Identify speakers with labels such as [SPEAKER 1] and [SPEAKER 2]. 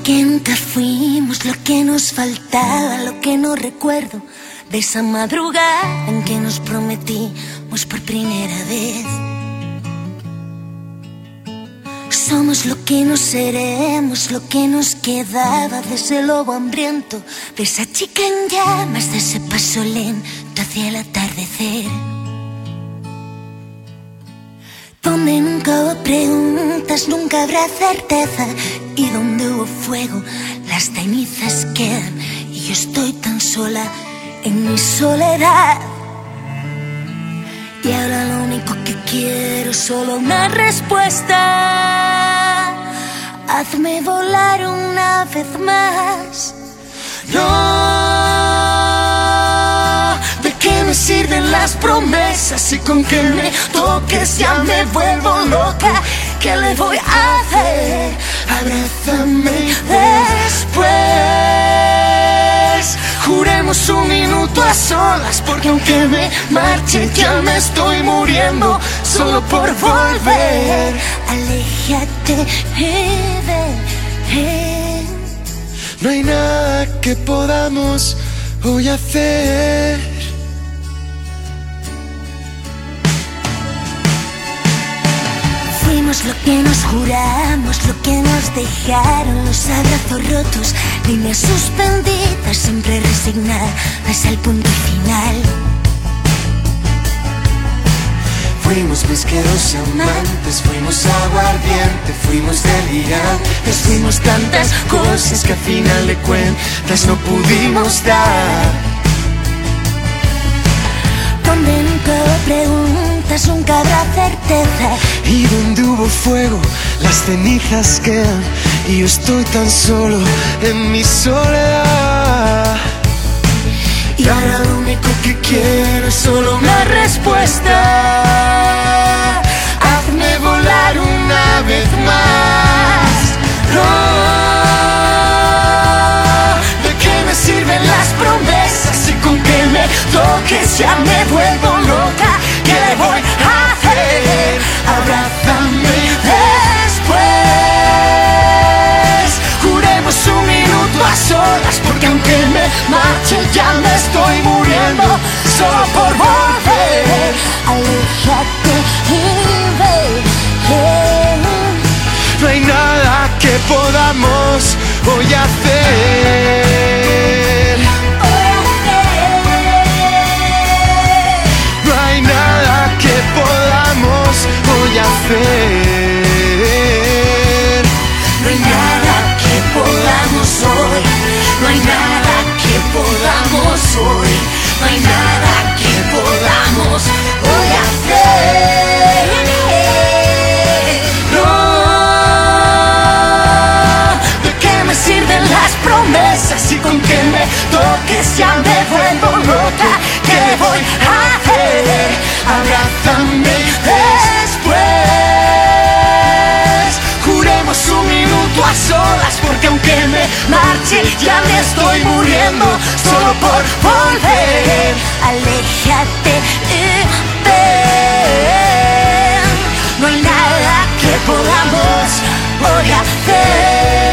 [SPEAKER 1] que nunca fuimos, lo que nos faltaba, lo que no recuerdo de esa madrugada en que nos prometimos por primera vez. Somos lo que no seremos, lo que nos quedaba de ese lobo hambriento, de esa chica en llamas, de ese paso lento hacia el atardecer, donde nunca hubo preguntas, nunca habrá certeza, y donde hubo fuego, las cenizas quedan, y yo estoy tan sola en mi soledad. Y ahora lo único que quiero es solo una respuesta. Hazme volar una vez más. No, ¿de qué me sirven las promesas si con que me toques ya me vuelvo loca? ¿Qué le voy a hacer? Abrázame después. Juremos un minuto a solas, porque aunque me marche ya me estoy muriendo solo por volver. Aléjate de.
[SPEAKER 2] No hay nada que podamos hoy hacer.
[SPEAKER 1] Fuimos lo que nos juramos, lo que nos dejaron los abrazos rotos, líneas suspendidas, siempre resignadas al punto final.
[SPEAKER 2] Fuimos pesqueros y amantes, fuimos aguardiente, fuimos delirantes, fuimos tantas cosas que al final de cuentas no pudimos dar.
[SPEAKER 1] Donde nunca hubo preguntas, nunca habrá certeza,
[SPEAKER 2] y donde hubo fuego, las cenizas quedan, y yo estoy tan solo en mi soledad.
[SPEAKER 1] y ahora lo único que quiero es solo una respuesta.
[SPEAKER 2] Hazme volar una vez más. No, ¿de qué me sirven las promesas si con que me toques ya me vuelvo loca? ¿Qué voy a hacer? Abrázame después. Juremos un minuto a solas, porque aunque me marche ya me estoy muriendo solo por volver.
[SPEAKER 1] Aléjate y ve.
[SPEAKER 2] No hay nada que podamos hoy hacer. No hay nada que podamos hoy hacer.
[SPEAKER 1] No hay nada que podamos hoy. No hay nada que podamos hoy. No hay nada que podamos hoy hacer.
[SPEAKER 2] No, ¿de qué me sirven las promesas si con que me toques ya me vuelvo loca? ¿Qué voy a hacer? Abrázame después. Juremos un minuto a solas, porque aunque me marche ya me estoy muriendo solo por volver.
[SPEAKER 1] Aléjate y ven. No hay nada que podamos hoy hacer.